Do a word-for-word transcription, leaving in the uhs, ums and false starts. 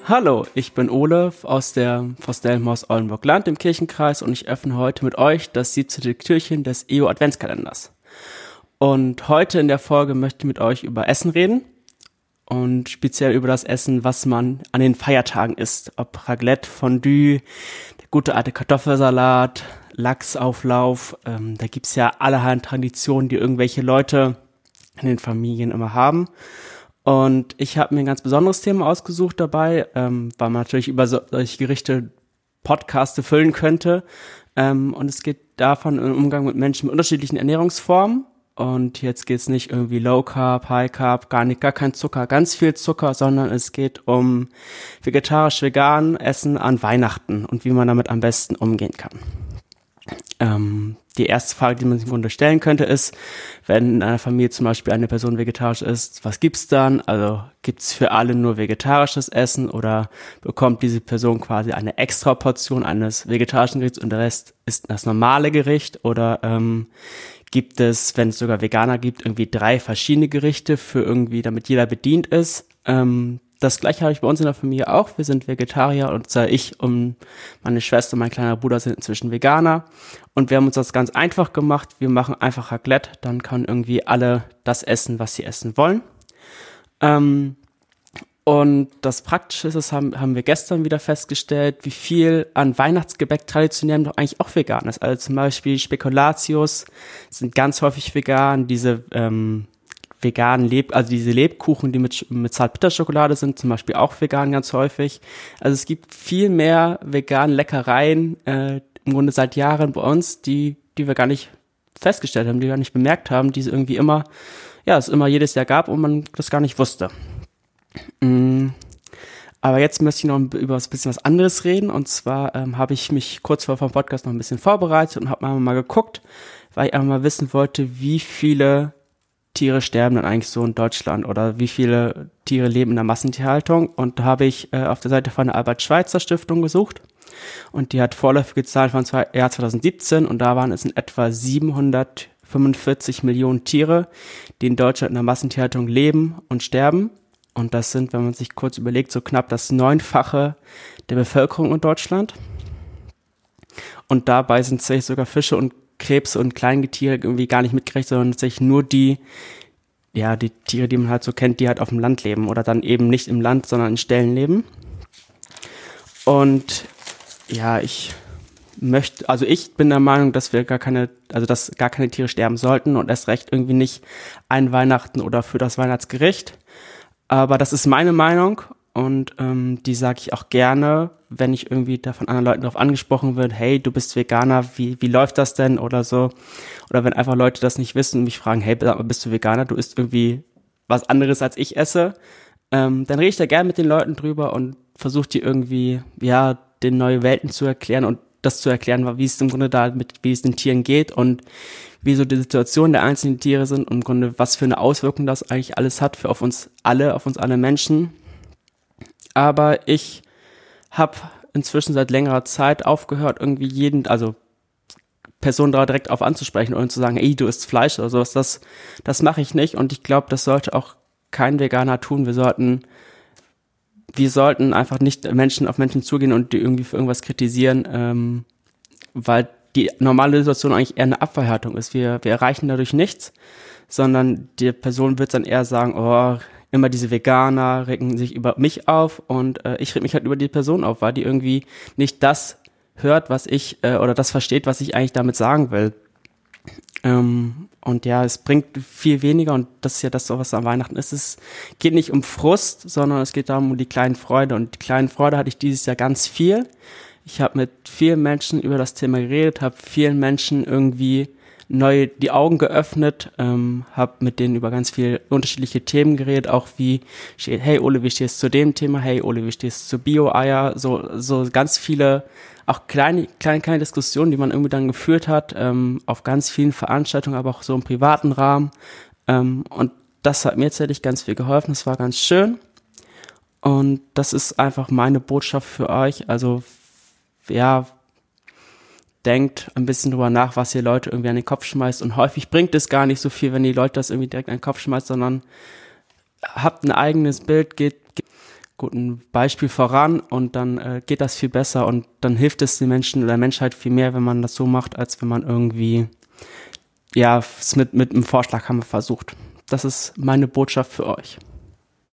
Hallo, ich bin Ole aus der Forstellenhaus Oldenburg-Land im Kirchenkreis und ich öffne heute mit euch das siebzehnte Türchen des E O-Adventskalenders. Und heute in der Folge möchte ich mit euch über Essen reden und speziell über das Essen, was man an den Feiertagen isst. Ob Raclette, Fondue, der gute alte Kartoffelsalat, Lachsauflauf. Ähm, da gibt's ja allerhand Traditionen, die irgendwelche Leute in den Familien immer haben. Und ich habe mir ein ganz besonderes Thema ausgesucht dabei, ähm, weil man natürlich über so, solche Gerichte Podcaste füllen könnte. Ähm, und es geht davon im Umgang mit Menschen mit unterschiedlichen Ernährungsformen. Und jetzt geht's nicht irgendwie Low Carb, High Carb, gar nicht, gar kein Zucker, ganz viel Zucker, sondern es geht um vegetarisch-vegan Essen an Weihnachten und wie man damit am besten umgehen kann. Ähm, die erste Frage, die man sich im Grunde stellen könnte, ist, wenn in einer Familie zum Beispiel eine Person vegetarisch ist, was gibt's dann? Also gibt's für alle nur vegetarisches Essen oder bekommt diese Person quasi eine extra Portion eines vegetarischen Gerichts und der Rest ist das normale Gericht? Oder ähm, gibt es, wenn es sogar Veganer gibt, irgendwie drei verschiedene Gerichte für irgendwie, damit jeder bedient ist? Ähm, Das gleiche habe ich bei uns in der Familie auch. Wir sind Vegetarier und zwar ich und meine Schwester und mein kleiner Bruder sind inzwischen Veganer. Und wir haben uns das ganz einfach gemacht. Wir machen einfach Raclette, dann können irgendwie alle das essen, was sie essen wollen. Ähm, und das Praktische ist, das haben, haben wir gestern wieder festgestellt, wie viel an Weihnachtsgebäck traditionell doch eigentlich auch vegan ist. Also zum Beispiel Spekulatius sind ganz häufig vegan, diese ähm, veganen Leb, also diese Lebkuchen, die mit, mit Zartbitterschokolade sind, zum Beispiel auch vegan ganz häufig. Also es gibt viel mehr veganen Leckereien, äh, im Grunde seit Jahren bei uns, die, die wir gar nicht festgestellt haben, die wir gar nicht bemerkt haben, die es irgendwie immer, ja, es immer jedes Jahr gab und man das gar nicht wusste. Mm. Aber jetzt möchte ich noch über ein bisschen was anderes reden und zwar ähm, habe ich mich kurz vor dem Podcast noch ein bisschen vorbereitet und habe mal, mal geguckt, weil ich einfach mal wissen wollte, wie viele Tiere sterben dann eigentlich so in Deutschland oder wie viele Tiere leben in der Massentierhaltung und da habe ich äh, auf der Seite von der Albert-Schweitzer-Stiftung gesucht und die hat vorläufige Zahlen von zwei, Jahr zwanzig siebzehn und da waren es in etwa siebenhundertfünfundvierzig Millionen Tiere, die in Deutschland in der Massentierhaltung leben und sterben und das sind, wenn man sich kurz überlegt, so knapp das Neunfache der Bevölkerung in Deutschland und dabei sind tatsächlich sogar Fische und Krebs und Kleingetiere irgendwie gar nicht mitgerechnet, sondern tatsächlich nur die, ja, die Tiere, die man halt so kennt, die halt auf dem Land leben oder dann eben nicht im Land, sondern in Ställen leben. Und ja, ich möchte, also ich bin der Meinung, dass wir gar keine, also dass gar keine Tiere sterben sollten und erst recht irgendwie nicht ein Weihnachten oder für das Weihnachtsgericht. Aber das ist meine Meinung und ähm, die sage ich auch gerne, wenn ich irgendwie da von anderen Leuten darauf angesprochen wird, hey, du bist Veganer, wie wie läuft das denn oder so. Oder wenn einfach Leute das nicht wissen und mich fragen, hey, bist du Veganer, du isst irgendwie was anderes als ich esse, ähm, dann rede ich da gerne mit den Leuten drüber und versuche die irgendwie, ja, den neue Welten zu erklären und das zu erklären, wie es im Grunde da mit, wie es den Tieren geht und wie so die Situation der einzelnen Tiere sind und im Grunde, was für eine Auswirkung das eigentlich alles hat für auf uns alle, auf uns alle Menschen. Aber ich habe inzwischen seit längerer Zeit aufgehört, irgendwie jeden, also Personen da direkt auf anzusprechen und zu sagen, ey, du isst Fleisch oder sowas. Das, das mache ich nicht und ich glaube, das sollte auch kein Veganer tun. Wir sollten, wir sollten einfach nicht Menschen auf Menschen zugehen und die irgendwie für irgendwas kritisieren, ähm, weil die normale Situation eigentlich eher eine Abwehrhaltung ist. Wir, wir erreichen dadurch nichts, sondern die Person wird dann eher sagen, oh, immer diese Veganer regen sich über mich auf und äh, ich reg mich halt über die Person auf, weil die irgendwie nicht das hört, was ich, äh, oder das versteht, was ich eigentlich damit sagen will. Ähm, und ja, es bringt viel weniger und das ist ja das, was am Weihnachten ist. Es geht nicht um Frust, sondern es geht darum, um die kleinen Freude und die kleinen Freude hatte ich dieses Jahr ganz viel. Ich habe mit vielen Menschen über das Thema geredet, habe vielen Menschen irgendwie neu die Augen geöffnet, ähm, habe mit denen über ganz viele unterschiedliche Themen geredet, auch wie, hey Ole, wie stehst du zu dem Thema? Hey Ole, wie stehst du zu Bio-Eier? So, so ganz viele, auch kleine, kleine, kleine Diskussionen, die man irgendwie dann geführt hat, ähm, auf ganz vielen Veranstaltungen, aber auch so im privaten Rahmen. Ähm, und das hat mir tatsächlich ganz viel geholfen. Das war ganz schön. Und das ist einfach meine Botschaft für euch. Also, ja, denkt ein bisschen drüber nach, was ihr Leute irgendwie an den Kopf schmeißt und häufig bringt es gar nicht so viel, wenn die Leute das irgendwie direkt an den Kopf schmeißt, sondern habt ein eigenes Bild, geht, geht guten Beispiel voran und dann äh, geht das viel besser und dann hilft es den Menschen oder der Menschheit viel mehr, wenn man das so macht, als wenn man irgendwie, ja, es mit, mit einem Vorschlaghammer versucht. Das ist meine Botschaft für euch.